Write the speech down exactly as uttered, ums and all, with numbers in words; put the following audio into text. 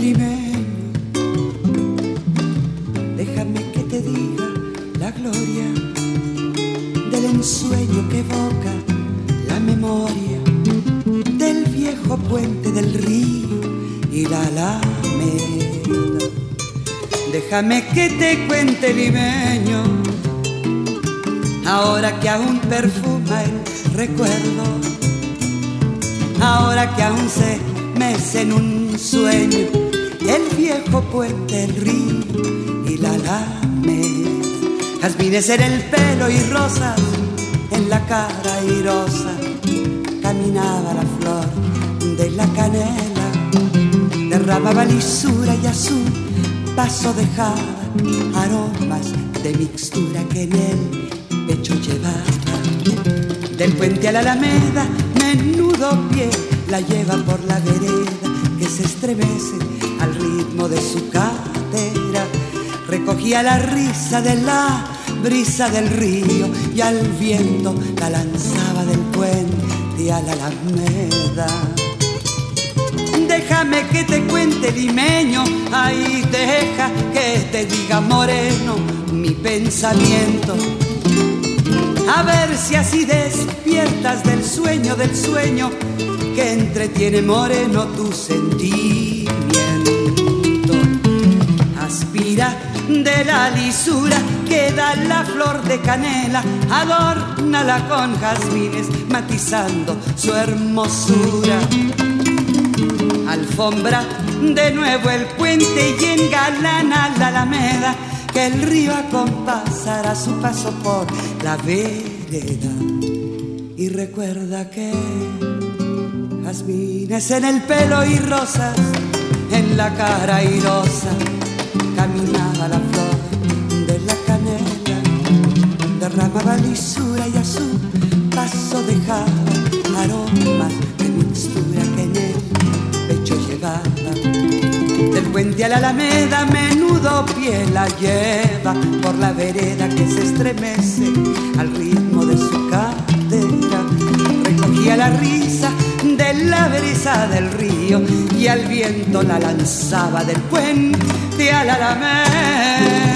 limeño, déjame que te diga la gloria del ensueño que evoca la memoria del viejo puente del río y la alameda. Déjame que te cuente, limeño, ahora que aún perfuma el recuerdo, ahora que aún se mece en un sueño el viejo puente, el río y la alameda. Jazmines en el pelo y rosas en la cara airosa, caminaba la flor de la canela, derramaba lisura y a su paso dejaba aromas de mixtura que en el pecho llevaba. Del puente a la alameda, menudo pie la lleva por la vereda que se estremece al ritmo de su cadera. Recogía la risa de la brisa del río y al viento la lanzaba del puente a la alameda. Déjame que te cuente, limeño, ahí deja que te diga, moreno, mi pensamiento. A ver si así despiertas del sueño, del sueño que entretiene, moreno, tu sentimiento. Aspira de la lisura que da la flor de canela, adórnala con jazmines matizando su hermosura. Alfombra de nuevo el puente y engalana la alameda, que el río acompasará su paso por la vereda. Y recuerda que jazmines en el pelo y rosas en la cara airosa, caminaba la flor de la canela, derramaba lisura y a su paso dejaba aromas de mixtura que en el pecho llevaba. Del puente a la alameda, menudo pie la lleva por la vereda que se estremece al ritmo de su cadera. Recogía la risa de la brisa del río y al viento la lanzaba del puente a la alameda.